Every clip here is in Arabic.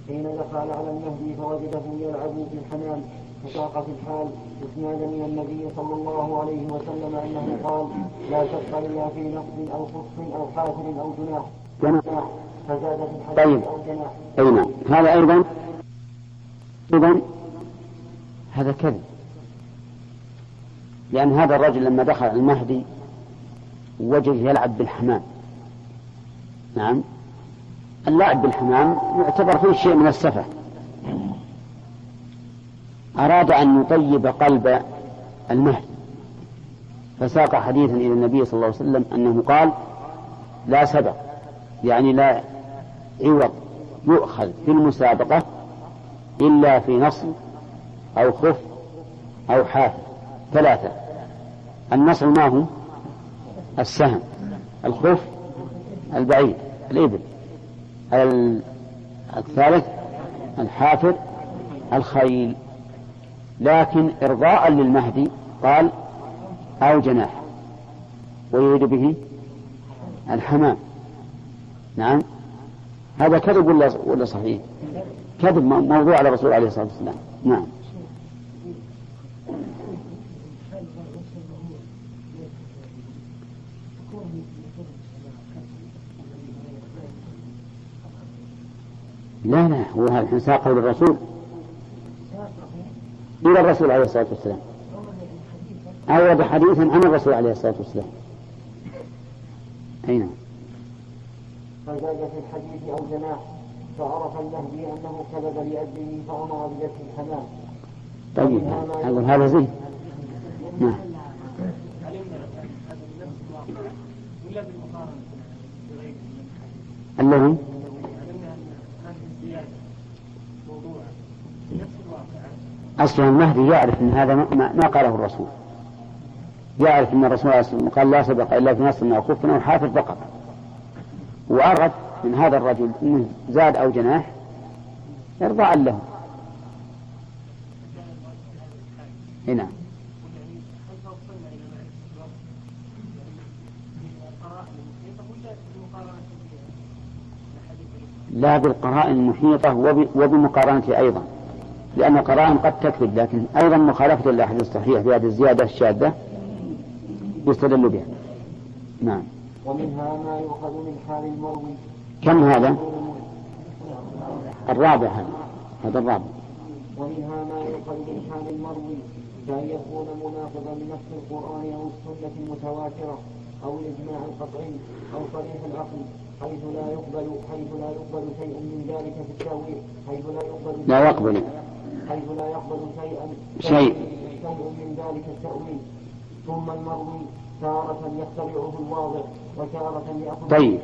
حين دخل على المهدي فوجده يلعب في الحمام، فساق في الحال إسنادا من النبي صلى الله عليه وسلم أنه قال: لا شق إلا في نقد أو خف أو حافر أو جناح. فزاد في الحديث طيب. أو جناح. أيضا هذا أيضا هذا كذب، لأن هذا الرجل لما دخل المهدي وجد يلعب بالحمام. نعم، اللعب بالحمام يعتبر فيه شيء من السفه. أراد أن يطيب قلب المهدي فساق حديثا إلى النبي صلى الله عليه وسلم أنه قال: لا سبق، يعني لا عوض يؤخذ في المسابقة إلا في نصل أو خف أو حافر، ثلاثة. النصل ما هو؟ السهم. الخف البعيد الإبل. الثالث الحافر الخيل. لكن إرضاء للمهدي قال: أو جناح، ويريد به الحمام. نعم، هذا كذب ولا صحيح؟ كذب موضوع على الرسول عليه الصلاة والسلام. نعم. لا هو هذا ساقه للرسول، إلى الرسول عليه الصلاة والسلام، أورد حديثا عن الرسول عليه الصلاة والسلام. أين؟ فزاد في الحديث أو جناح، فعرف المهدي أنه كذب لأجله فأمر بذبح الحمام. طيب، أقول هذا زين. نعم. الذي أصلا المهدي يعرف أن هذا ما قاله الرسول، يعرف أن الرسول قال: لا سبق إلا في نصر أو خف أو حافر فقط، وعرف من هذا الرجل أنه زاد أو جناح إرضاء له. هنا لا بالقرائن المحيطة وبمقارنته أيضا، لأن القرائن قد تكذب، لكن أيضا مخالفة الأحاديث الصحيحة بهذه الزيادة الشاذة يستدل بها. نعم. ومنها ما يؤخذ من حال المروي. كم هذا؟ الرابع. هذا الرابع. ومنها ما يؤخذ من حال المروي كأن يكون مناقضا لنص القرآن أو السنة المتواترة أو الإجماع القطعي أو صريح العقل، حيث لا يقبل شيء من ذلك في التأويل، حيث لا يقبل شيء من ذلك التأويل. ثم المروي تارة يختبعه الواضع وتارة يأخذ. طيب،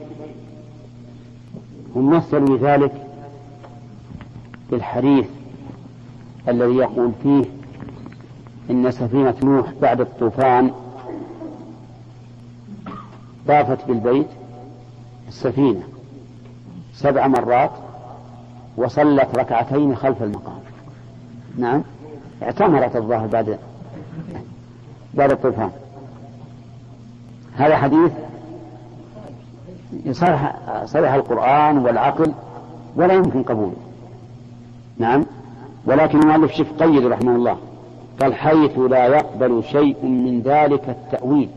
ومثل ذلك بالحديث الذي يقول فيه إن سفينة نوح بعد الطوفان طافت بالبيت السفينة 7 مرات وصلت ركعتين خلف المقام. نعم، اعتمرت الظاهر بعد الطوفان. هذا حديث صرح القرآن والعقل ولا يمكن قبوله. نعم، ولكن المؤلف شف قيد رحمه الله قال: حيث لا يقبل شيء من ذلك التأويل.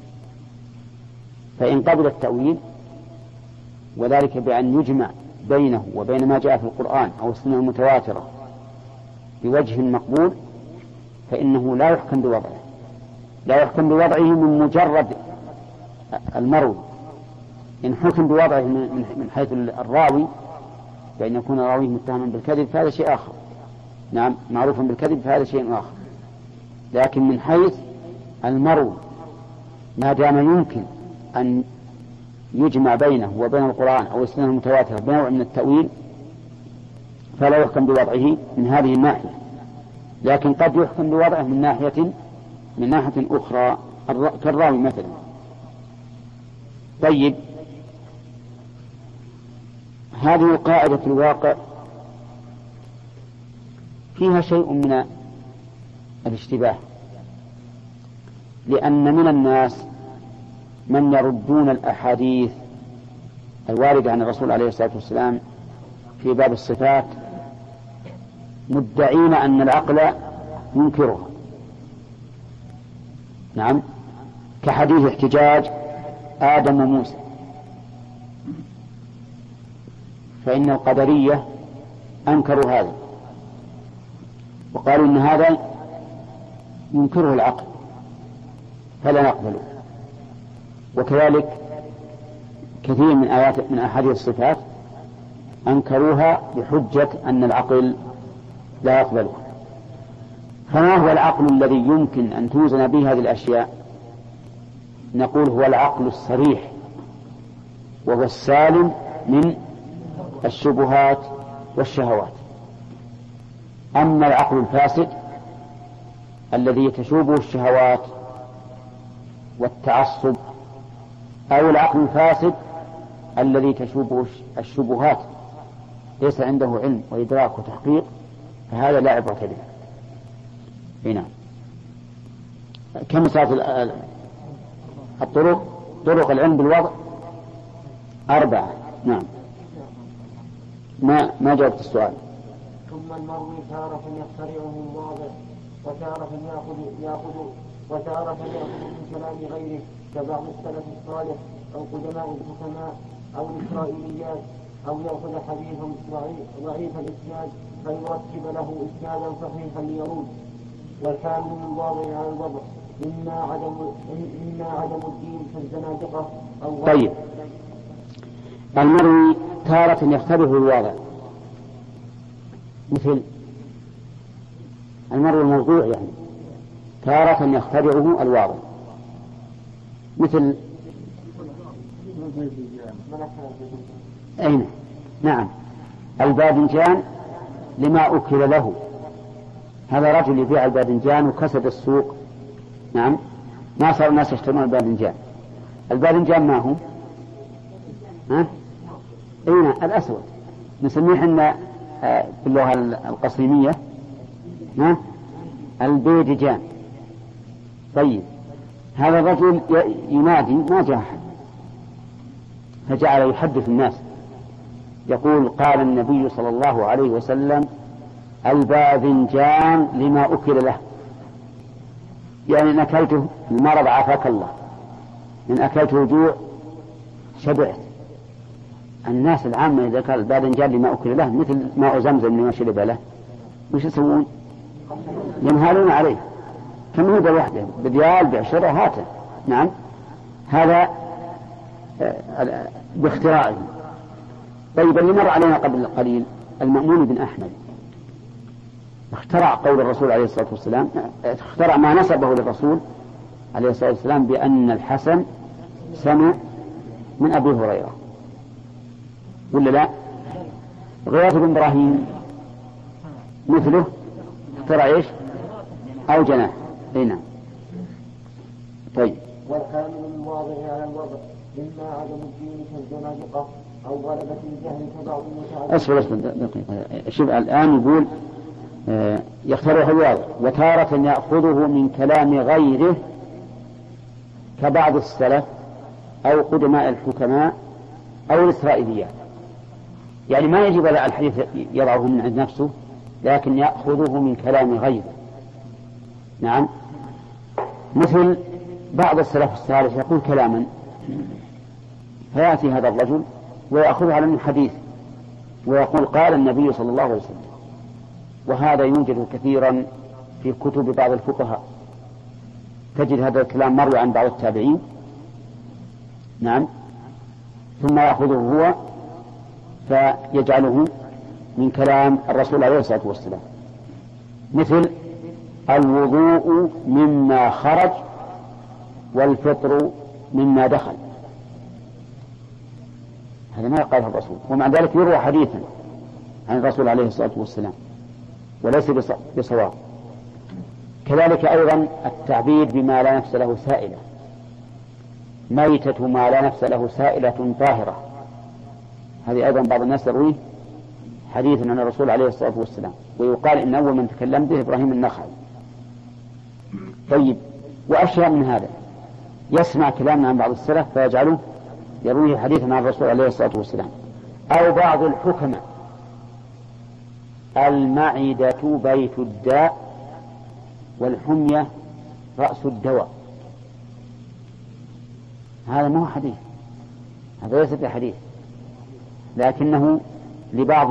فإن قبل التأويل، وذلك بأن يجمع بينه وبين ما جاء في القرآن أو السنة المتواترة بوجه مقبول، فإنه لا يحكم بوضعه من مجرد المروي. إن حكم بوضعه من حيث الراوي بأن يكون راويه متهما بالكذب فهذا شيء آخر. نعم، معروفا بالكذب فهذا شيء آخر. لكن من حيث المروي ما دام يمكن أن يجمع بينه وبين القرآن أو السنة المتواترة بنوع من التأويل فلا يحكم بوضعه من هذه الناحية، لكن قد يحكم بوضعه من ناحية أخرى كالراوي مثلا. طيب، هذه القاعدة في الواقع فيها شيء من الاشتباه، لأن من الناس من يردون الأحاديث الواردة عن الرسول عليه الصلاة والسلام في باب الصفات مدعين أن العقل ينكرها. نعم، كحديث احتجاج آدم وموسى، فإن القدرية أنكروا هذا وقالوا إن هذا ينكره العقل فلا نقبله. وكذلك كثير من أحاديث الصفات أنكروها بحجة أن العقل لا يقبلها. فما هو العقل الذي يمكن أن توزن به هذه الأشياء؟ نقول هو العقل الصريح، وهو السالم من الشبهات والشهوات. أما العقل الفاسد الذي تشوبه الشهوات والتعصب، أو العقل الفاسد الذي تشوبه الشبهات ليس عنده علم وإدراك وتحقيق، فهذا لا عبرة به. هنا كم صارت طرق العلم بالوضع؟ 4. نعم، ما جاوبت السؤال. ثم المروي تارة يخترعه الواضع، وتارة يأخذ من كلام غيره كبعض السلف الصالح أو قدماء الحكماء أو الإسرائيليات، أو يأخذ حديثا ضعيف الإسناد فيرتب له إسنادا صحيحا ليرود. والكامل من واضع على الوضع إما عدم الدين كالزنادقة أو طيب، المروي تارة يختبره الواضع، مثل المروي الموضوع، يعني تارة يختبره الواضع، مثل أين؟ نعم، الباذنجان لما أكل له. هذا رجل يبيع الباذنجان وكسد السوق. نعم، ما صار الناس يشترون الباذنجان. الباذنجان ما هو؟ أين؟ الأسود، نسميه حنا باللغة القصيمية البيدجان. طيب، هذا الرجل ينادي ما جاء أحد، فجعل يحدث الناس يقول: قال النبي صلى الله عليه وسلم: الباذنجان لما أكل له، يعني إن أكلته المرض عافاك الله، إن أكلته الجوع شبعت. الناس العامة إذا كان الباذنجان لما أكل له مثل ماء زمزم لما شرب له، وش يسوون؟ ينهالون عليه، كم هو بوحده بديال بعشرة هاته. نعم، هذا باختراعه. طيب، اللي مر علينا قبل قليل المأمون بن أحمد اخترع قول الرسول عليه الصلاة والسلام، اخترع ما نسبه للرسول عليه الصلاة والسلام بأن الحسن سمع من أبي هريرة، ولا لا؟ غياث بن إبراهيم مثله اخترع ايش؟ أو جناح. هنا طيب، والكامل الواضع على الوضع إما عدم الدين كالزنادقة أو غلبة الجهل كبعض المتعلم. أصبر دقيقة. شوف الآن يقول يخترعه الواضع، وتارة يأخذه من كلام غيره كبعض السلف أو قدماء الحكماء أو الإسرائيليات، يعني ما يجب على الحديث يضعه من عند نفسه، لكن يأخذه من كلام غيره. نعم، مثل بعض السلف الصالح يقول كلاما فيأتي هذا الرجل ويأخذه على الحديث ويقول: قال النبي صلى الله عليه وسلم. وهذا يوجد كثيرا في كتب بعض الفقهاء، تجد هذا الكلام مروي عن بعض التابعين. نعم، ثم يأخذه هو فيجعله من كلام الرسول عليه الصلاة والسلام، مثل: الوضوء مما خرج والفطر مما دخل. هذا ما قاله الرسول، ومع ذلك يروى حديثا عن الرسول عليه الصلاة والسلام وليس بصواب. كذلك أيضا التعبير بما لا نفس له سائلة، ميتة ما لا نفس له سائلة طاهرة، هذه أيضا بعض الناس يرويه حديثا عن الرسول عليه الصلاة والسلام، ويقال إن أول من تكلم به إبراهيم النخعي. طيب، وأشياء من هذا يسمع كلامنا عن بعض السلف فيجعله يرويه حديثا عن الرسول عليه الصلاة والسلام. أو بعض الحكماء المعدة بيت الداء والحمية رأس الدواء. هذا ما هو حديث، هذا ليس بحديث، لكنه لبعض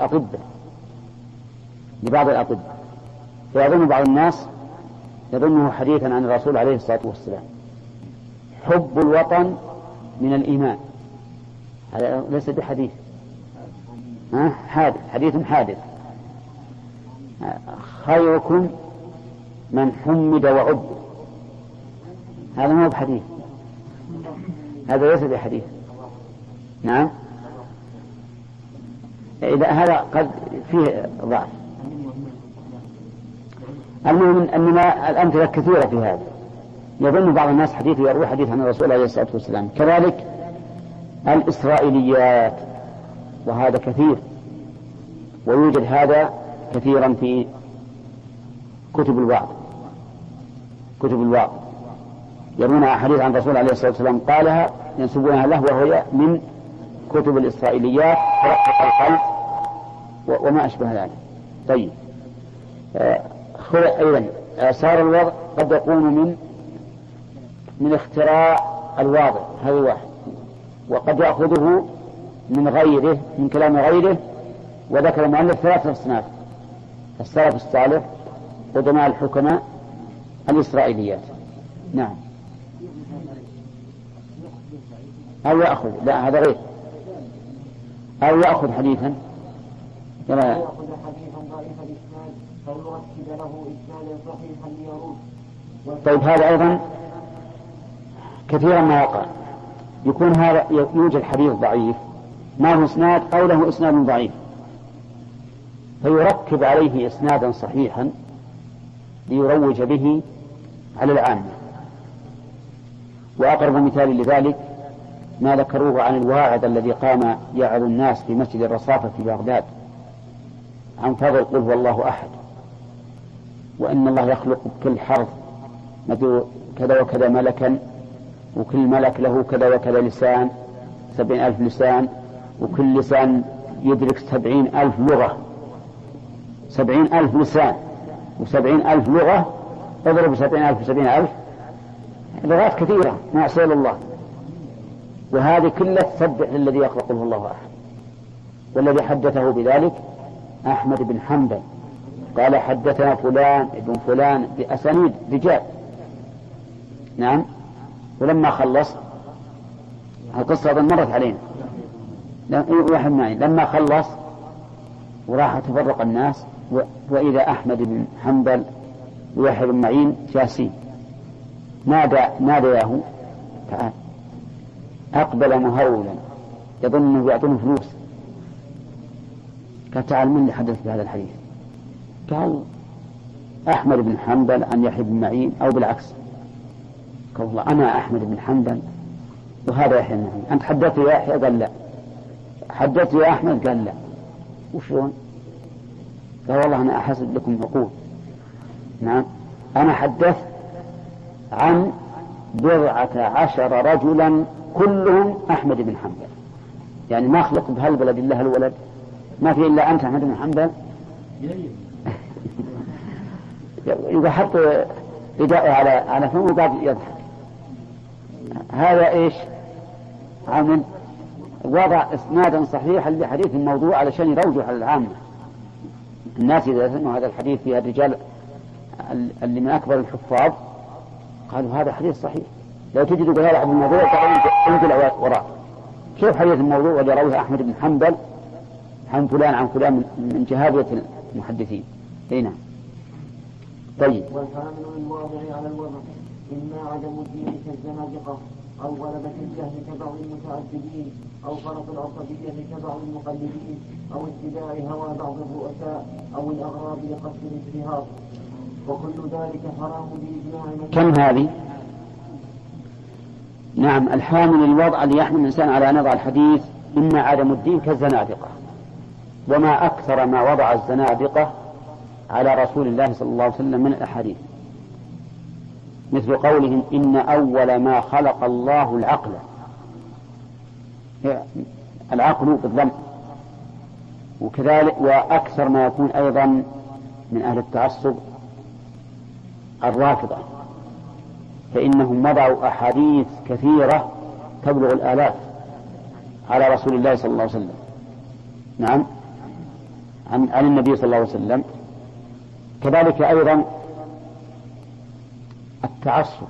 الأطباء فيظن بعض الناس يظنه حديثا عن الرسول عليه الصلاة والسلام. حب الوطن من الإيمان، هذا ليس بحديث، حديث حادث. خيركم من حمد وعبد، هذا ما هو بحديث، هذا ليس بحديث. نعم، إذا هذا قد فيه ضعف. المهم أننا الأمثلة كثيرة في هذا. يظن بعض الناس حديث يروي حديث عن الرسول عليه الصلاة والسلام. كذلك الإسرائيليات، وهذا كثير، ويوجد هذا كثيرا في كتب الوعظ يرون أحاديث عن الرسول عليه الصلاة والسلام قالها ينسبونها له، وهي من كتب الإسرائيليات ترقق القلب وما أشبه ذلك. طيب، أيضا آثار الوضع قد يكون من اختراع الواضع، هذا واحد، وقد يأخذه من غيره، من كلام غيره. وذكر المؤلف 3 أصناف: السلف الصالح، قدماء الحكماء، الإسرائيليات. نعم. أو يأخذ، لا هذا غير، أو يأخذ حديثا يأخذ حديثا ضعيف الإسناد فيرتب له إسنادا صحيحا ليروه. طيب، هذا أيضا كثيرا ما يقع، يكون هذا يوجد حديث ضعيف ما له إسناد أو له إسناد ضعيف، فيركب عليه إسنادا صحيحا ليروج به على العامة. وأقرب مثال لذلك ما ذكروه عن الواعظ الذي قام يعظ الناس في مسجد الرصافة في بغداد عن فضل قل هو الله أحد، وإن الله يخلق كل حرف كذا وكذا ملكا، وكل ملك له كذا وكذا لسان، 70,000 لسان، وكل لسان يدرك 70,000 لغة، 70,000 لسان و70,000 لغة، اضرب 70,000 و70,000 لغات كثيرة ما أسأل الله. وهذه كلها تسبح للذي يخلق قل هو الله أحد. والذي حدثه بذلك أحمد بن حنبل قال حدثنا فلان ابن فلان بأسانيد رجال. نعم. ولما خلص، القصة مرت علينا، لما خلص وراح تفرق الناس، وإذا أحمد بن حنبل ويحيى بن معين جالسين، نادياه تعال. أقبل مهرولا يظن أنه يعطونه فلوس. قال تعال، من اللي حدث بهذا الحديث؟ قال أحمد بن حنبل عن يحيى بن معين، أو بالعكس. قال والله أنا أحمد بن حنبل وهذا يحيى بن معين. أنت حدثت يا يحيى؟ قال لا. حدثت يا أحمد؟ قال لا. وشون؟ قال والله أنا أحسب لكم عقول. نعم، أنا حدثت عن 14 رجلا كلهم أحمد بن حنبل، يعني ما خلق بهالبلد إلا هالولد، ما في إلا أنت أحمد بن حنبل. يبقى حط رداءه على فمه وقاعد يضحك. هذا إيش؟ عمل وضع إسنادا صحيحا لحديث الموضوع علشان يروجوا على العامة. الناس إذا سمعوا هذا الحديث في الرجال اللي من أكبر الحفاظ قالوا هذا حديث صحيح. لو تجدوا قال عن الموضوع انزل وراء. كيف حديث الموضوع والذي رواه أحمد بن حنبل عن فلان عن فلان من جهابية المحدثين؟ نعم. طيب. والحامل للواضع على الوضع إما عدم الدين كالزنادقة، أو غلبة الجهل كبعض المتعددين، أو فرط العصبية كبعض المقلدين، أو اتباع هوى بعض الرؤساء، أو الأغراب لقصد الاشتهار، وكل ذلك حرام بإجماع من. كم هذه؟ نعم، الحامل للوضع اللي يحمل الإنسان على نضع الحديث إما عدم الدين كالزنادقة. وما أكثر ما وضع الزنادقة على رسول الله صلى الله عليه وسلم من الأحاديث، مثل قولهم إن أول ما خلق الله العقل بالضم، وكذلك وأكثر ما يكون أيضا من أهل التعصب الرافضة، فإنهم وضعوا أحاديث كثيرة تبلغ الآلاف على رسول الله صلى الله عليه وسلم، نعم، عن النبي صلى الله عليه وسلم. كذلك أيضا التعصب،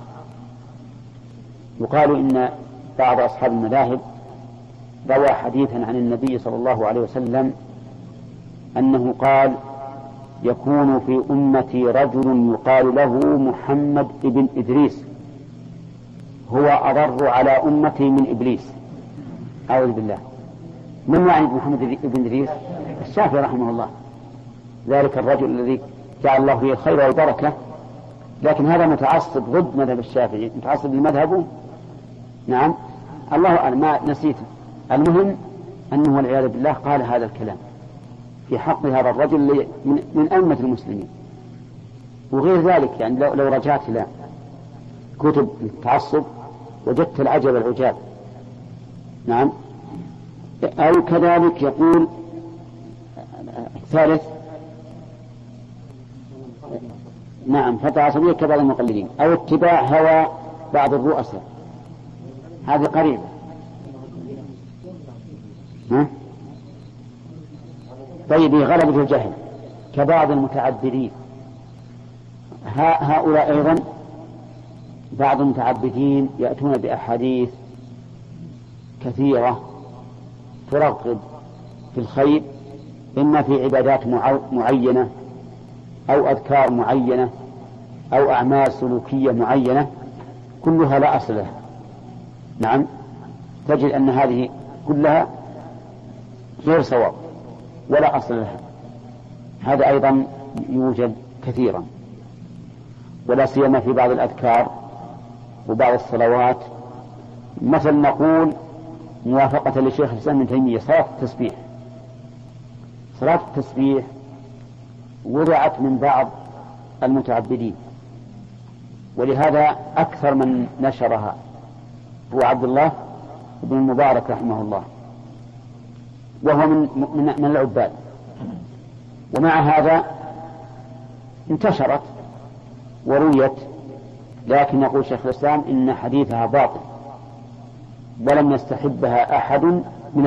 يقال إن بعض أصحاب المذاهب روى حديثا عن النبي صلى الله عليه وسلم أنه قال: يكون في أمتي رجل يقال له محمد ابن إدريس هو أضر على أمتي من إبليس. أعوذ بالله. من يعني محمد ابن إدريس؟ الشافعي رحمه الله، ذلك الرجل الذي جعل الله فيه الخير والبركة، لكن هذا متعصب ضد مذهب الشافعي، متعصب لمذهبه، نعم، الله أعلم، ما نسيته. المهم أنه والعياذ بالله قال هذا الكلام في حق هذا الرجل من أئمة المسلمين. وغير ذلك يعني لو رجعت إلى كتب التعصب وجدت العجب العجاب، نعم. أو كذلك يقول الثالث، نعم، فترة عصبية كبعض المقلدين، أو اتباع هوى بعض الرؤساء، هذه قريبة. طيب، غلبة الجهل كبعض المتعبدين، هؤلاء أيضا بعض المتعبدين يأتون بأحاديث كثيرة ترغب في الخير، إما في عبادات معينة أو أذكار معينة أو أعمال سلوكية معينة، كلها لا أصل لها، نعم، تجد أن هذه كلها غير صواب ولا أصل لها. هذا أيضا يوجد كثيرا، ولا سيما في بعض الأذكار وبعض الصلوات. مثل نقول موافقة لشيخ الإسلام ابن تيمية صلاة التسبيح. صلاة التسبيح وضعت من بعض المتعبدين، ولهذا أكثر من نشرها هو عبد الله بن المبارك رحمه الله، وهو من العباد. ومع هذا انتشرت ورويت، لكن يقول شيخ الإسلام إن حديثها باطل ولم يستحبها أحد من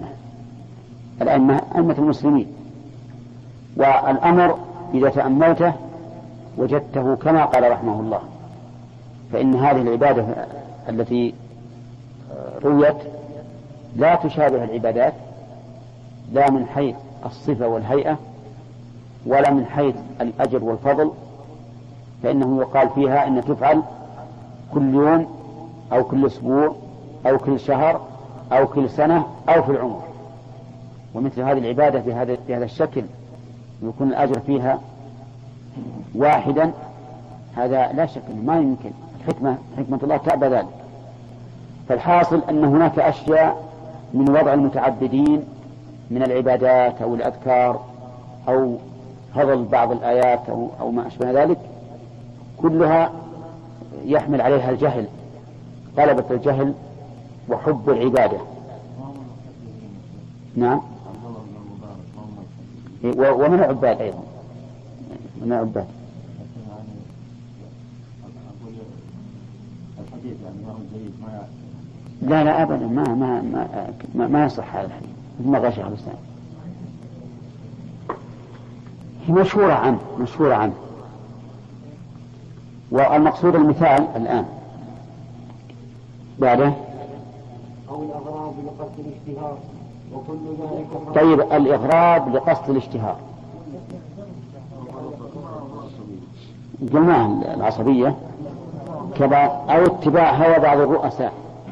أئمة المسلمين. والأمر إذا تأملته وجدته كما قال رحمه الله، فإن هذه العبادة التي رويت لا تشابه العبادات، لا من حيث الصفة والهيئة ولا من حيث الأجر والفضل، فإنه يقال فيها إن تفعل كل يوم أو كل أسبوع أو كل شهر أو كل سنة أو في العمر. ومثل هذه العبادة بهذا الشكل يكون الأجر فيها واحدا، هذا لا شك ما يمكن، حكمة الله تأبى ذلك. فالحاصل أن هناك أشياء من وضع المتعبدين من العبادات أو الأذكار أو فضل بعض الآيات أو ما أشبه ذلك، كلها يحمل عليها الجهل، غلبة الجهل وحب العبادة، نعم، ومن العباد أيضا، من العباد. لا أبدا، ما يصح هذا الحديث، ما غش شيخ الإسلام. هي مشهورة عنه. والمقصود المثال الآن بعده. أو الأغراض لقصد الاشتهار وكل ذلك. طيب، الإغراض لقصد الاشتهار، جماعة العصبية أو اتباع هوى بعض الرؤساء.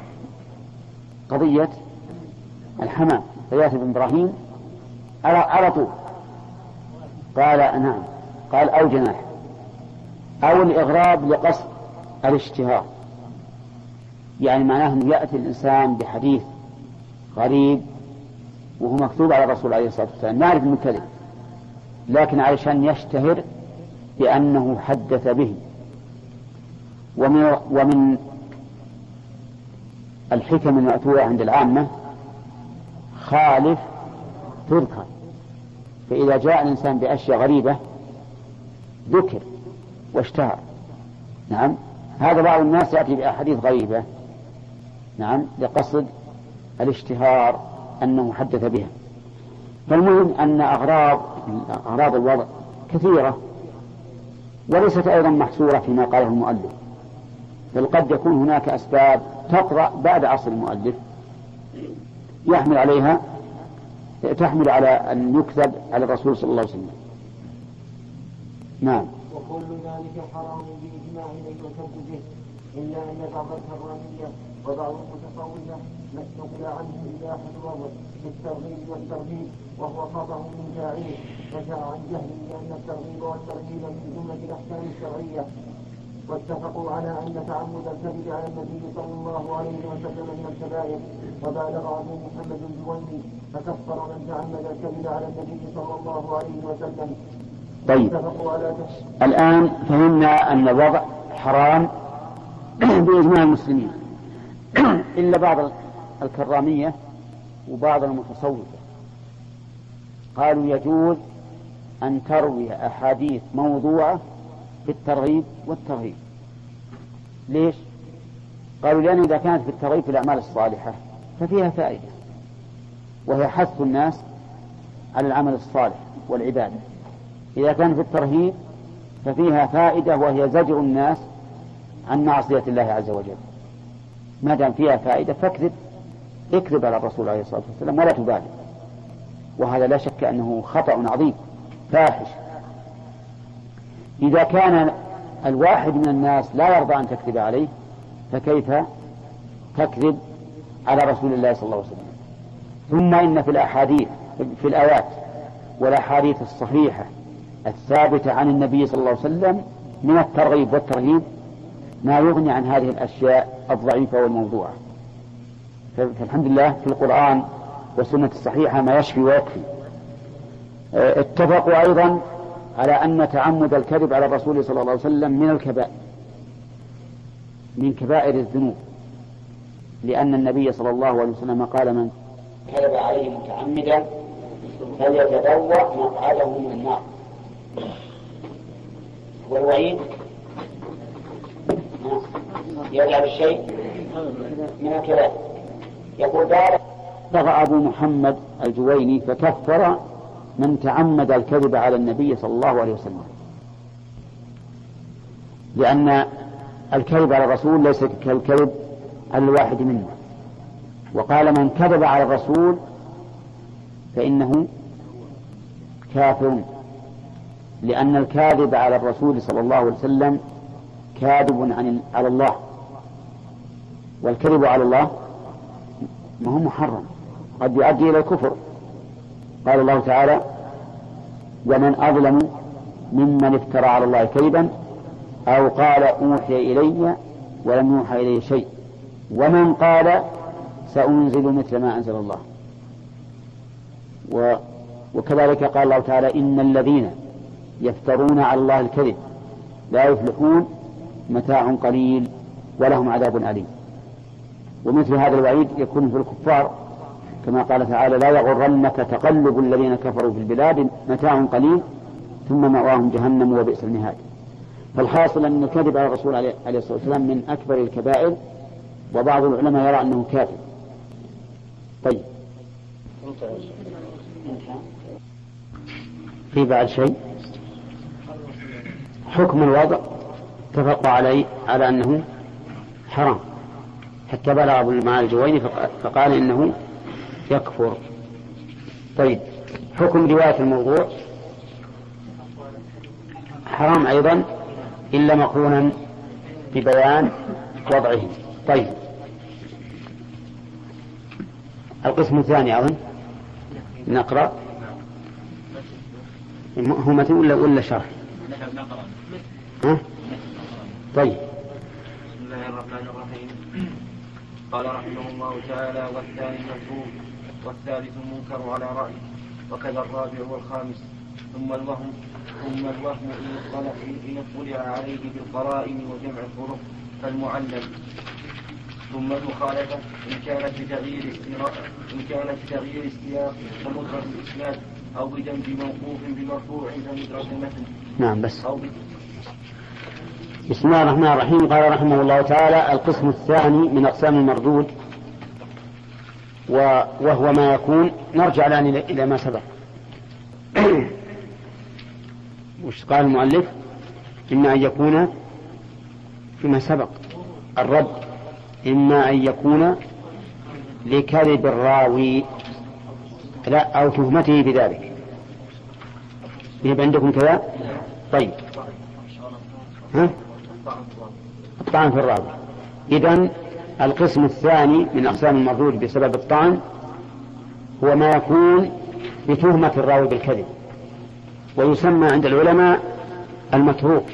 قضية الحمام غياث بن إبراهيم على طول قال نعم، قال أو جناح. أو الإغراض لقصد الاشتهار، يعني معناه أن يأتي الإنسان بحديث غريب وهو مكتوب على الرسول عليه الصلاة والسلام، نعرف من كذب، لكن علشان يشتهر بأنه حدث به. ومن الحكم المأثورة عند العامة خالف تذكر، فإذا جاء الإنسان بأشياء غريبة ذكر واشتهر. نعم، هذا بعض الناس يأتي بأحاديث غريبة نعم لقصد الاشتهار أنه حدث بها. فالمهم أن أغراض الوضع كثيرة وليست أيضا محصورة فيما قاله المؤلف، بل قد يكون هناك أسباب تطرأ بعد عصر المؤلف تحمل على أن يكذب على الرسول صلى الله عليه وسلم. نعم. وكل ذلك حرام بإجماع من يعتد به، إلا أن بعض الكرامية وبعض المتصوفة نقل عنه إباحة الوضع بالترغيب والترهيب، وهو خطأ من فاعله فشاء عن جهل لأن الترغيب والترهيب من جملة الأحكام الشرعية. واتفقوا على أن تعمد الكذب على النبي صلى الله عليه وسلم من الكبائر، وبالغ أبو محمد الجويني فكفر من تعمد الكذب على النبي صلى الله عليه وسلم. طيب، الآن فهمنا أن الوضع حرام بإجماع المسلمين إلا بعض الكرامية وبعض المتصوفة قالوا يجوز أن تروي أحاديث موضوعة بالترغيب والترهيب. ليش؟ قالوا لأن إذا كانت في الترغيب في الأعمال الصالحة ففيها فائدة، وهي حث الناس على العمل الصالح والعبادة. إذا كان في الترهيب ففيها فائدة، وهي زجر الناس عن معصية الله عز وجل. ما دام فيها فائدة اكذب على الرسول عليه الصلاة والسلام ولا تبالي، وهذا لا شك أنه خطأ عظيم فاحش. إذا كان الواحد من الناس لا يرضى أن تكذب عليه فكيف تكذب على رسول الله صلى الله عليه وسلم؟ ثم إن في الأحاديث في الآيات والأحاديث الصحيحة الثابتة عن النبي صلى الله عليه وسلم من الترغيب والترهيب ما يغني عن هذه الأشياء الضعيفة والموضوعة. فالحمد لله في القرآن والسنة الصحيحة ما يشفي ويكفي. اتفقوا أيضا على أن تعمد الكذب على الرسول صلى الله عليه وسلم من كبائر الذنوب، لأن النبي صلى الله عليه وسلم قال: من كذب عليه متعمدا فليتبوأ مقعده من النار. والوعيد يجعل الشيء من الكبائر. يقول بغى أبو محمد الجويني فكفر من تعمد الكذب على النبي صلى الله عليه وسلم، لأن الكذب على الرسول ليس كالكذب على الواحد منا. وقال: من كذب على الرسول فإنه كافر، لأن الكاذب على الرسول صلى الله عليه وسلم كاذب على الله، والكذب على الله ما هو محرم، قد يؤدي إلى الكفر. قال الله تعالى: ومن أظلم ممن افترى على الله كذبا أو قال أوحي إلي ولم يوحى إليه شيء ومن قال سأنزل مثل ما أنزل الله. وكذلك قال الله تعالى: إن الذين يفترون على الله الكذب لا يفلحون، متاع قليل ولهم عذاب أليم. ومثل هذا الوعيد يكون في الكفار، كما قال تعالى: لا يغرنك تقلب الذين كفروا في البلاد متاع قليل ثم مأواهم جهنم وبئس المهاد. فالحاصل أن الكذب على الرسول عليه الصلاة والسلام من أكبر الكبائر، وبعض العلماء يرى أنه كافر. طيب، في بعد شيء حكم الوضع اتفقوا على أنه حرام، حتى بلغ أبو المعالي الجويني فقال إنه يكفر. طيب، حكم رواية الموضوع حرام أيضا إلا مقرونا ببيان وضعه. طيب، القسم الثاني أظن نقرأ. هو متن ولا شرح؟ ها؟ طيب. بسم الله الرحمن الرحيم. قال رحمه الله تعالى: والثاني مكروه، والثالث منكر على رأي، وكذا الرابع والخامس. ثم الوهم إن اطلع عليه بالقرائن وجمع الطرق فالمعلم. ثم المخالفة إن كانت بتغيير السياق كمطلق الإسناد أو بجنب موقوف بمرفوع كمدرك المتن. نعم بس. بسم الله الرحمن الرحيم. قال رحمه الله تعالى: القسم الثاني من أقسام المردود وهو ما يكون، نرجع الآن إلى ما سبق. وش قال المؤلف؟ إما أن يكون فيما سبق الرد، إما أن يكون لكذب الراوي لا أو تهمته بذلك. يبقى عندكم كذا؟ طيب، ها؟ الطعن في الراوي. إذن القسم الثاني من أقسام المردود بسبب الطعن هو ما يكون بتهمة الراوي بالكذب، ويسمى عند العلماء المتروك.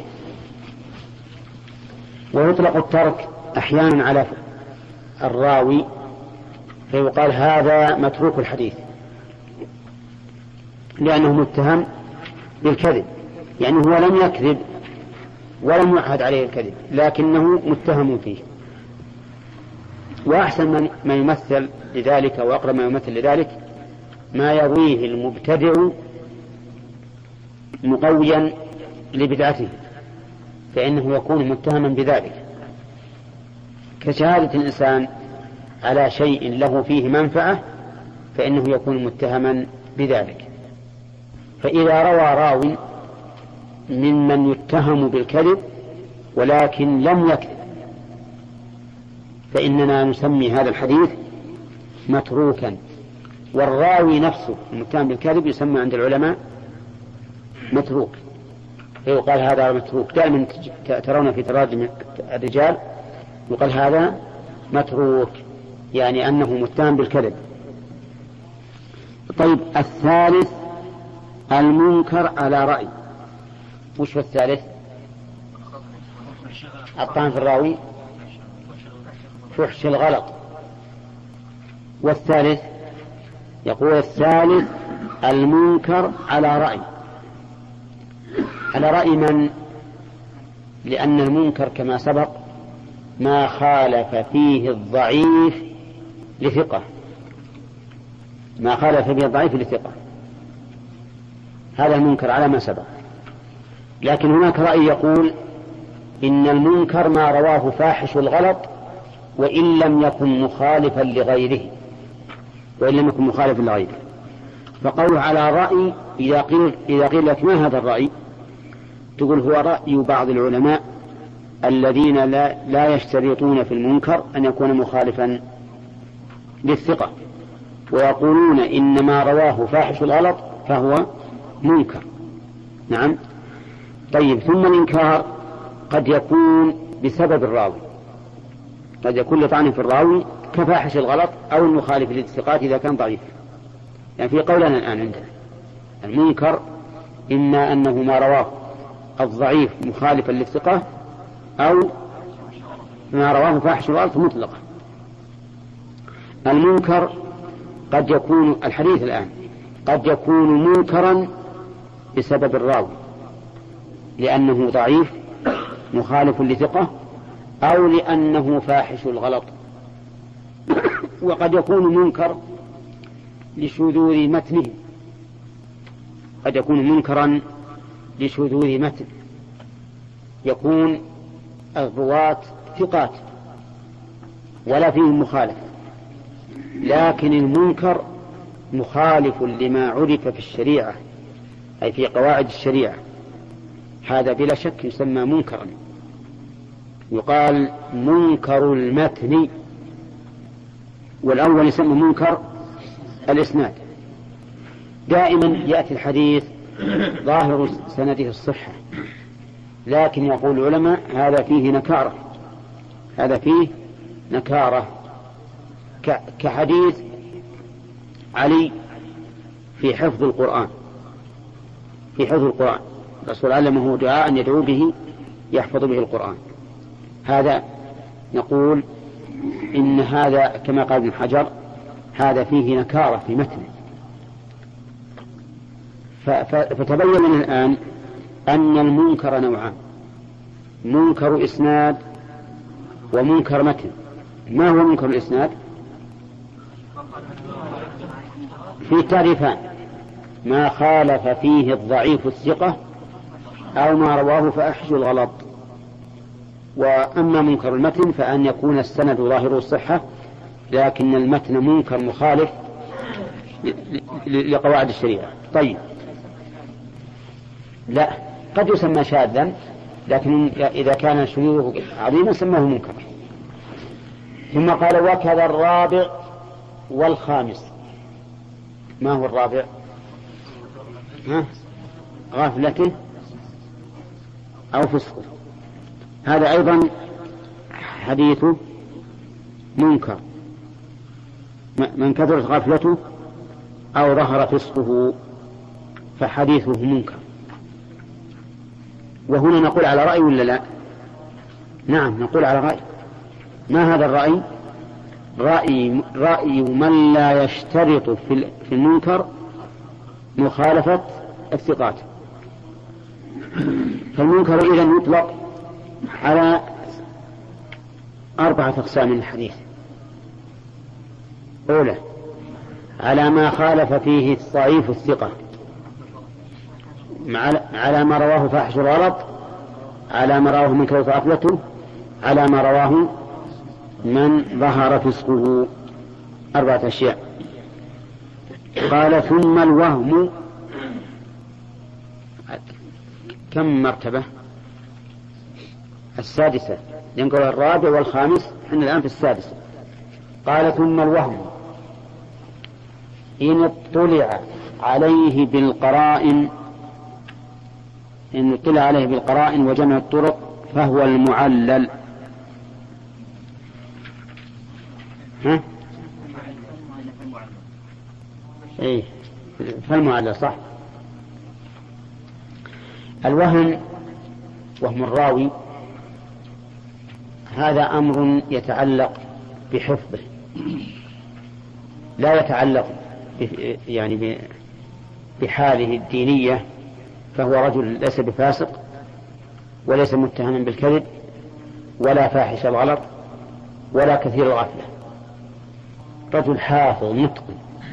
ويطلق الترك أحيانا على الراوي فيقال هذا متروك الحديث، لأنه متهم بالكذب، يعني هو لم يكذب ولم يعهد عليه الكذب لكنه متهم فيه. وأحسن ما يمثل لذلك وأقرب ما يمثل لذلك ما يرويه المبتدع مقويا لبدعته، فإنه يكون متهما بذلك، كشهادة الإنسان على شيء له فيه منفعة فإنه يكون متهما بذلك. فإذا روى راو ممن يتهم بالكذب ولكن لم يكذب فإننا نسمي هذا الحديث متروكا، والراوي نفسه المتهم بالكذب يسمى عند العلماء متروك، فيقال هذا متروك. دائما ترون في تراجم الرجال يقال هذا متروك، يعني أنه متهم بالكذب. طيب، الثالث المنكر على رأي. وش هو الثالث؟ الطعن في الراوي، فحش الغلط. والثالث يقول الثالث المنكر على رأي. على رأي من؟ لأن المنكر كما سبق ما خالف فيه الضعيف لثقة، ما خالف فيه الضعيف لثقة، هذا المنكر على ما سبق. لكن هناك رأي يقول إن المنكر ما رواه فاحش الغلط وإن لم يكن مخالفا لغيره، وإن لم يكن مخالفا لغيره. فقوله على رأي إذا قيل لك ما هذا الرأي؟ تقول هو رأي بعض العلماء الذين لا يشترطون في المنكر أن يكون مخالفا للثقة، ويقولون إن ما رواه فاحش الغلط فهو منكر. نعم. طيب، ثم الإنكار قد يكون بسبب الراوي، قد يكون لطعن في الراوي كفاحش الغلط أو المخالف للثقات إذا كان ضعيف. يعني في قولنا الآن عندنا المنكر إما أنه ما رواه الضعيف مخالفا للثقة أو ما رواه فاحش الغلط مطلقا. المنكر قد يكون الحديث الآن قد يكون منكرا بسبب الراوي لأنه ضعيف مخالف لثقة أو لأنه فاحش الغلط، وقد يكون منكر لشذوذ متنه، قد يكون منكرا لشذوذ متن، يكون الرواة ثقات ولا فيهم مخالف، لكن المنكر مخالف لما عرف في الشريعة أي في قواعد الشريعة، هذا بلا شك يسمى منكرا. يقال منكر المتن، والأول يسمى منكر الإسناد. دائما يأتي الحديث ظاهر سنده الصحة، لكن يقول العلماء هذا فيه نكارة، هذا فيه نكارة، كحديث علي في حفظ القرآن، في حفظ القرآن الرسول علمه دعاء يدعو به يحفظ به القرآن، هذا نقول إن هذا كما قال ابن حجر هذا فيه نكارة في متنه. فتبين لنا الآن أن المنكر نوعان، منكر إسناد ومنكر متن. ما هو منكر الإسناد؟ في تعريفان، ما خالف فيه الضعيف الثقة أو ما رواه فأحج الغلط. وأما منكر المتن فأن يكون السند ظاهر الصحة لكن المتن منكر مخالف لقواعد الشريعة. طيب، لا، قد يسمى شاذا لكن إذا كان شذوذه عظيما سماه منكر. ثم قال وكذا الرابع والخامس. ما هو الرابع؟ غفلته أو فسقه. هذا أيضا حديثه منكر، من كثرت غفلته أو ظهر فسقه فحديثه منكر. وهنا نقول على رأي ولا لا؟ نعم، نقول على رأي. ما هذا الرأي؟ رأي من لا يشترط في المنكر مخالفة الثقات. فالمنكر إذن يطلق على 4 أقسام من الحديث. أولى على ما خالف فيه الضعيف الثقة، على ما رواه فاحش الغلط، على ما رواه من كثرة غفلته، على ما رواه من ظهر فسقه. 4 أشياء. قال ثم الوهم. كم مرتبة؟ السادسة، ينقل الرابع والخامس، احنا الآن في السادسة. قال ثم الوهم إن اطلع عليه بالقرائن، إن اطلع عليه بالقرائن وجمع الطرق فهو المعلل. ايه، فالمعلل صح. الوهم وهم الراوي هذا أمر يتعلق بحفظه، لا يتعلق يعني بحاله الدينية، فهو رجل ليس بفاسق وليس متهما بالكذب ولا فاحش الغلط ولا كثير الغفلة، رجل حافظ متقن.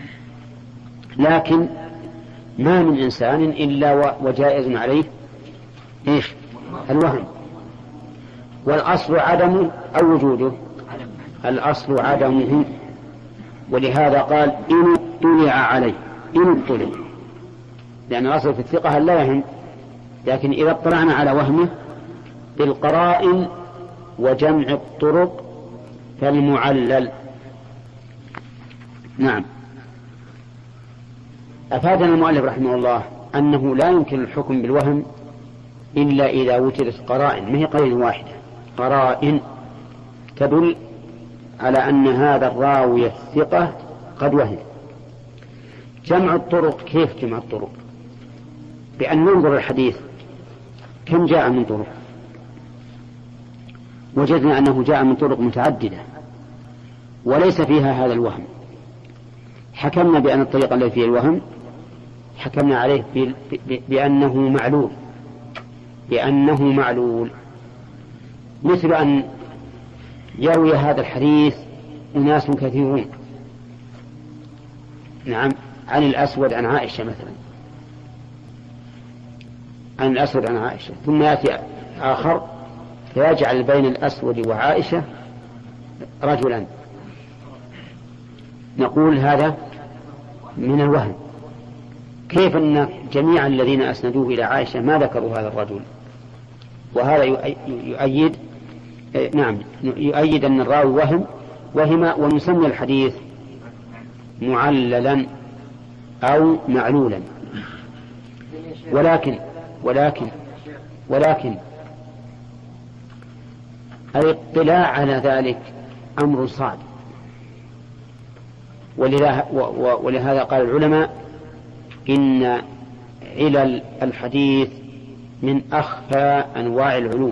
لكن ما من إنسان إلا وجائز عليه إيش؟ الوهم. والأصل عدمه أو وجوده؟ الأصل عدمه. ولهذا قال إن اطلع عليه، إن اطلع، لأن الأصل في الثقة لا يهم. لكن إذا اطلعنا على وهمه بالقرائن وجمع الطرق فالمعلل. نعم. أفادنا المؤلف رحمه الله أنه لا يمكن الحكم بالوهم إلا إذا وجدت قرائن، ما هي قرينة واحدة، قرائن تدل على أن هذا الراوي الثقة قد وهم. جمع الطرق، كيف جمع الطرق؟ بأن ننظر الحديث كم جاء من طرق، وجدنا أنه جاء من طرق متعددة وليس فيها هذا الوهم، حكمنا بأن الطريق الذي فيه الوهم حكمنا عليه بأنه معلول، مثل أن يروي هذا الحديث أناس كثيرون، نعم، عن الأسود عن عائشة مثلا، عن الأسود عن عائشة، ثم يأتي آخر فيجعل بين الأسود وعائشة رجلا، نقول هذا من الوهم. كيف أن جميع الذين أسندوه إلى عائشة ما ذكروا هذا الرجل؟ وهذا يؤيد أن الراوي وهم ونسمي الحديث معللا أو معلولا. ولكن الاطلاع على ذلك أمر صعب، ولهذا قال العلماء إن علل الحديث من أخفى أنواع العلوم،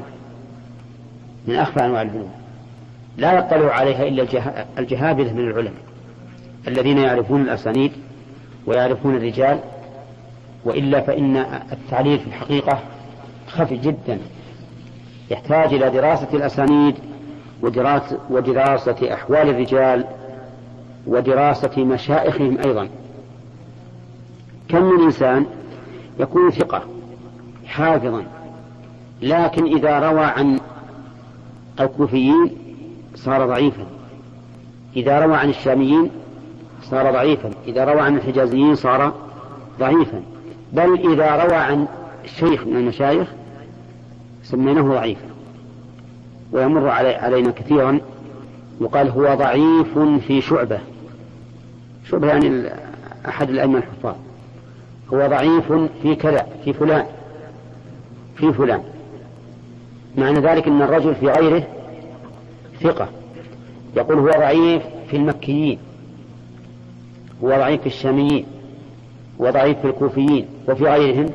لا يطلع عليها إلا الجهابذة من العلماء الذين يعرفون الأسانيد ويعرفون الرجال، وإلا فإن التعليل في الحقيقة خفي جدا، يحتاج إلى دراسة الأسانيد ودراسة أحوال الرجال ودراسة مشايخهم أيضا. كم من إنسان يكون ثقة حافظا، لكن إذا روى عن الكوفيين صار ضعيفا، إذا روى عن الشاميين صار ضعيفا، إذا روى عن الحجازيين صار ضعيفا، بل إذا روى عن الشيخ من المشايخ سميناه ضعيفا. ويمر علينا كثيرا يقال هو ضعيف في شعبة يعني أحد الأئمة الحفاظ، هو ضعيف في كذا في فلان، معنى ذلك أن الرجل في غيره ثقة. يقول هو ضعيف في المكيين، هو ضعيف في الشاميين، هو ضعيف في الكوفيين، وفي غيرهم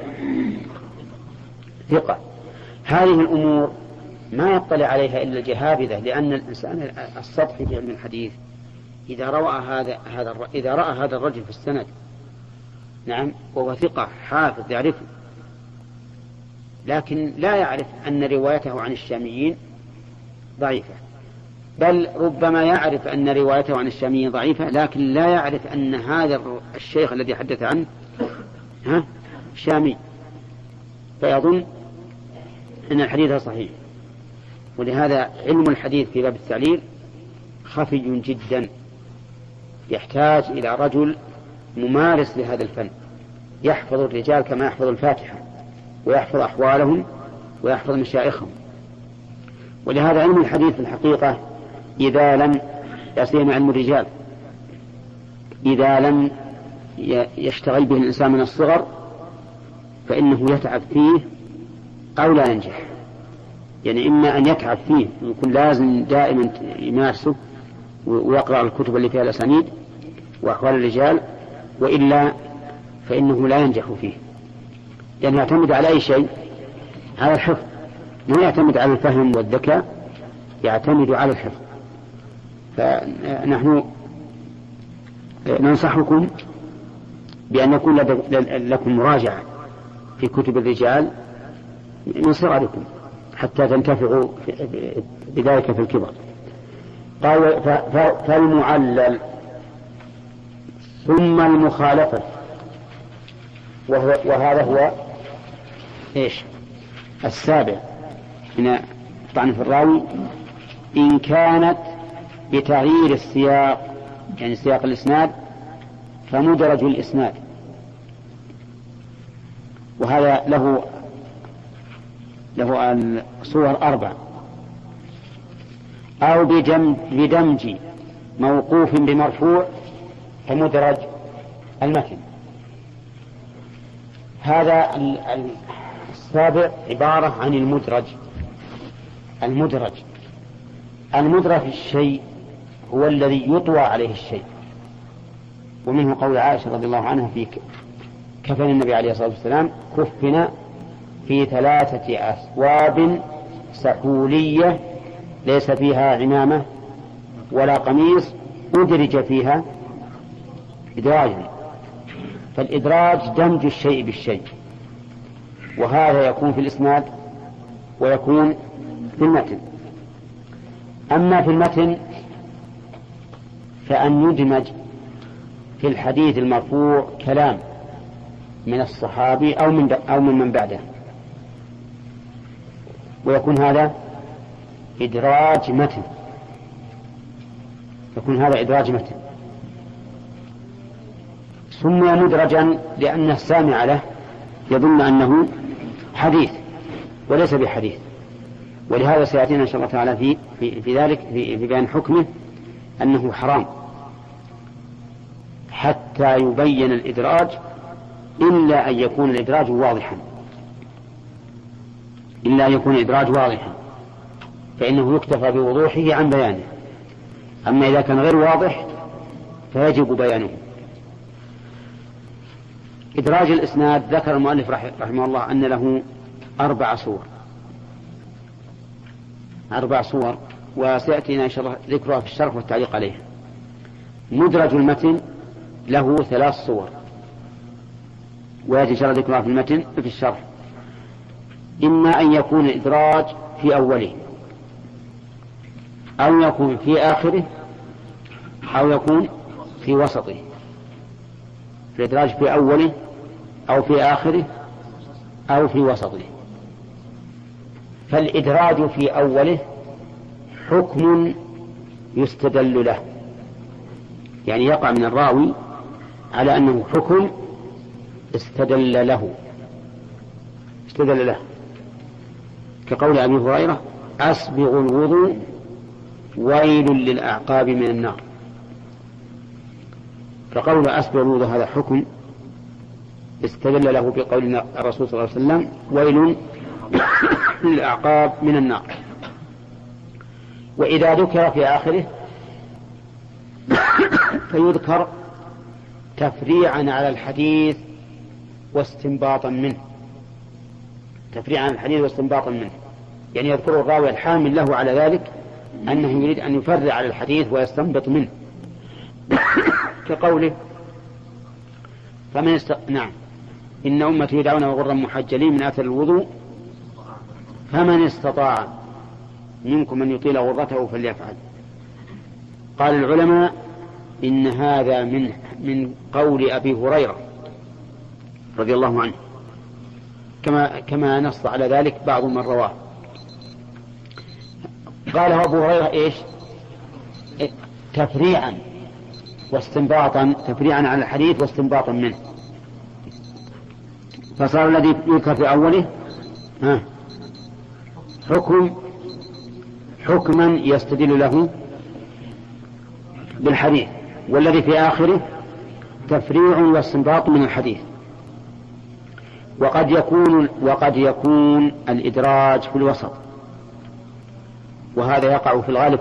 ثقة. هذه الأمور ما يطلع عليها إلا الجهابذة، لأن الإنسان السطحي في علم الحديث إذا رأى هذا الرجل في السند نعم وهو ثقة حافظ يعرفه، لكن لا يعرف أن روايته عن الشاميين ضعيفة، بل ربما يعرف أن روايته عن الشاميين ضعيفة لكن لا يعرف أن هذا الشيخ الذي حدث عنه شامي، فيظن أن الحديث صحيح. ولهذا علم الحديث في باب التعليل خفي جدا، يحتاج إلى رجل ممارس لهذا الفن، يحفظ الرجال كما يحفظ الفاتحة، ويحفظ أحوالهم ويحفظ مشايخهم. ولهذا علم الحديث في الحقيقة إذا لم يسير علم الرجال إذا لم يشتغل به الإنسان من الصغر فإنه يتعب فيه أو لا ينجح. يعني إما أن يتعب فيه ويكون لازم دائما يمارسه ويقرأ الكتب اللي فيها الأسانيد وأحوال الرجال، وإلا فإنه لا ينجح فيه، لأن يعتمد على أي شيء؟ على الحفظ، ما يعتمد على الفهم والذكاء، يعتمد على الحفظ. فنحن ننصحكم بأن يكون لكم مراجعة في كتب الرجال من صغركم حتى تنتفعوا بذلك في الكبر. قال فالمعلل ثم المخالفة، وهذا هو إيش السابع من طعن في الراوي، إن كانت بتغيير السياق، يعني سياق الإسناد، فمدرج الإسناد، وهذا له الصور 4، أو بدمج موقوف بمرفوع فمدرج المتن. هذا السابع عبارة عن المدرج في الشيء هو الذي يطوى عليه الشيء، ومنه قول عائشة رضي الله عنها في كفن النبي عليه الصلاة والسلام: كفنا في 3 أثواب سحولية ليس فيها عمامة ولا قميص أدرج فيها إدراجا. فالإدراج دمج الشيء بالشيء، وهذا يكون في الإسناد ويكون في المتن. أما في المتن فأن يدمج في الحديث المرفوع كلام من الصحابي أو من بعده، ويكون هذا إدراج متن، سمي مدرجا لأن السامع له يظن أنه حديث وليس بحديث. ولهذا سيأتينا إن شاء الله تعالى في ذلك في بيان حكمه أنه حرام حتى يبين الإدراج، إلا أن يكون الإدراج واضحا، فإنه يكتفى بوضوحه عن بيانه. أما إذا كان غير واضح فيجب بيانه. إدراج الإسناد ذكر المؤلف رحمه الله أن له 4 صور، وسيأتينا إن شاء الله ذكرها في الشرح والتعليق عليه. مدرج المتن له 3 صور، ويأتي إن شاء الله ذكرها في المتن في الشرح. إما أن يكون الإدراج في أوله، أو يكون في آخره، أو يكون في وسطه. الإدراج في أوله أو في آخره أو في وسطه. فالإدراج في أوله حكم يستدل له، يعني يقع من الراوي على أنه حكم استدل له، كقول أبي هريرة: أسبغ الوضوء ويل للأعقاب من النار. فقول أسبغ الوضوء هذا حكم استدل له بقول الرسول صلى الله عليه وسلم: ويل للأعقاب من النار. وإذا ذكر في آخره فيذكر تفريعا على الحديث واستنباطا منه، يعني يذكر الراوي الحامل له على ذلك أنه يريد أن يفرع على الحديث ويستنبط منه، كقوله: نعم إن أمتي يدعون غرا محجلين من أثر الوضوء فمن استطاع منكم أن يطيل غرته فليفعل. قال العلماء إن هذا من قول أبي هريرة رضي الله عنه، كما نص على ذلك بعض من رواه. قال أبو هريرة إيش؟ تفريعا واستنباطا، تفريعا على الحديث واستنباطا منه. فصار الذي يذكر في أوله حكما يستدل له بالحديث، والذي في آخره تفريع واستنباط من الحديث. وقد يكون الإدراج في الوسط، وهذا يقع في الغالب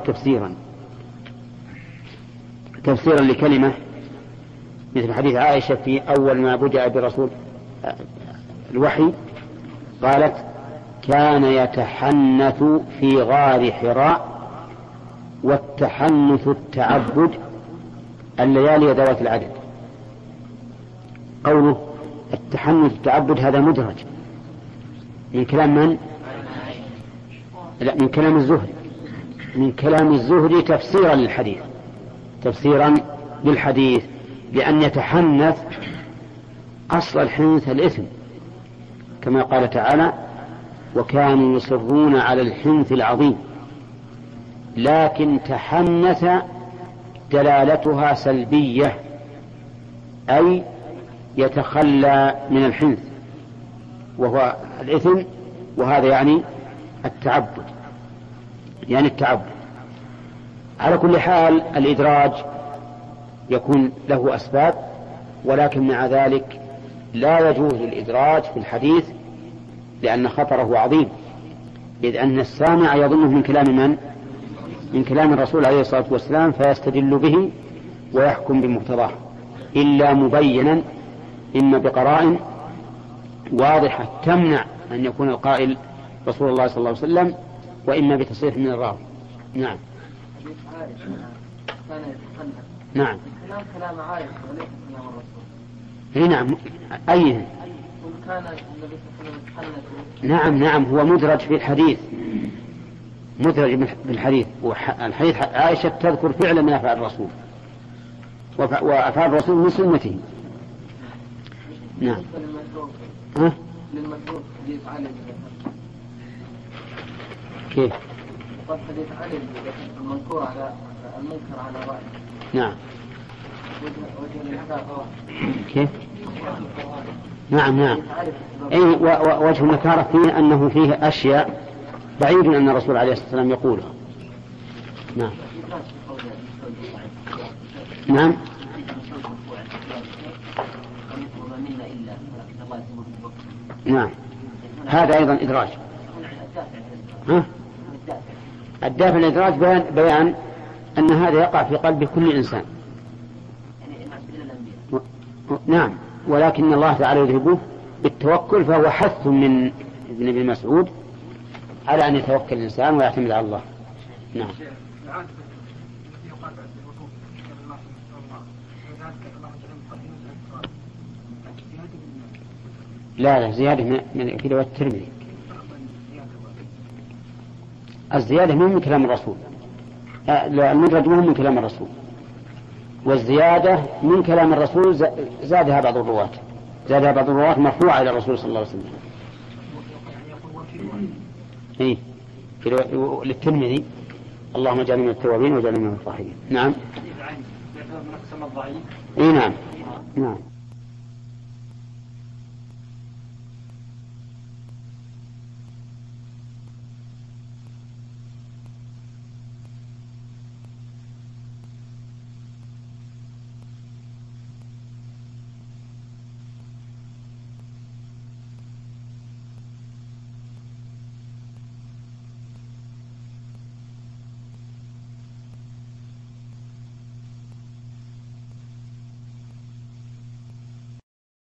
تفسيرا لكلمة، مثل حديث عائشة في أول ما بدأ برسول الوحي قالت: كان يتحنث في غار حراء، والتحنث التعبد الليالي ذوات العدد. قوله التحنث التعبد هذا مدرج من كلام من؟ لا، من كلام الزهري، تفسيرا للحديث، لأن يتحنث أصل الحنث الإثم، كما قال تعالى: وكانوا يصرون على الحنث العظيم. لكن تحنث دلالتها سلبية، أي يتخلى من الحنث وهو الإثم، وهذا يعني التعبد. على كل حال الإدراج يكون له أسباب، ولكن مع ذلك لا يجوز الإدراج في الحديث لأن خطره عظيم، إذ أن السامع يظنه من كلام من؟ من كلام الرسول عليه الصلاة والسلام، فيستدل به ويحكم بمقتضاه، إلا مبينا إما بقرائن واضحة تمنع أن يكون القائل رسول الله صلى الله عليه وسلم، وإما بتصريح من الراوي. نعم. نعم. كلام عائشة وليس كلام الرسول. نعم. أي كان النبي صلى الله عليه وسلم نعم هو مدرج في الحديث، مدرج بالحديث. والحديث عائشة تذكر فعلا من أفعال الرسول، وأفعال الرسول من سنته. نعم. للمشروع حديث علي كيف؟ حديث علي المنكر على المنكر على رأي. نعم. كيف؟ نعم. أي وجه النكارة فيه أنه فيه أشياء بعيد أن الرسول عليه الصلاة والسلام يقولها. نعم. نعم. هذا أيضا إدراج. الدافع الإدراج بيان أن هذا يقع في قلب كل إنسان. نعم. ولكن الله تعالى يذهبه بالتوكل، فهو حث من ابن مسعود على أن يتوكل الإنسان ويعتمد على الله. نعم. لا زيادة من في رواية الترمذي. الزيادة من كلام الرسول، المدرج من كلام الرسول، والزيادة من كلام الرسول زادها بعض الرواة. زادها بعض الرواة مرفوعة إلى الرسول صلى الله عليه وسلم. إيه للترمذي اللهم اجعلنا من التوابين واجعلنا من المتطهرين. نعم. إيه نعم. نعم.